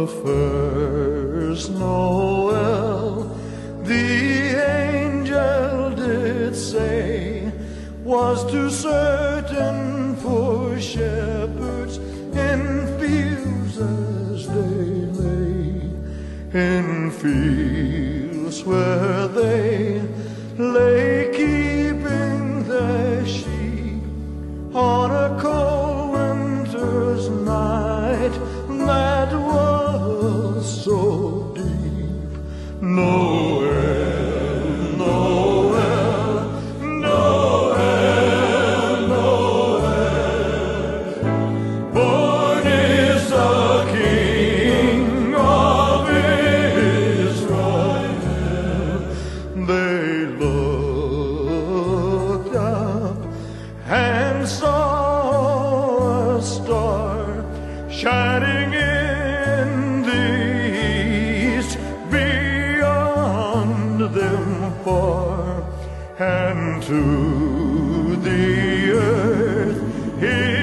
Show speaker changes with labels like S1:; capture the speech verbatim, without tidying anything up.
S1: first Noel, the angel did say, was too certain for shepherds in fields as they lay, in fields where they lay keeping their sheep on a cold winter's night that was so deep. Noel, Noel, Noel, Noel, born is the King of Israel. They looked up and saw a star shining in the east, beyond them far, and to the earth he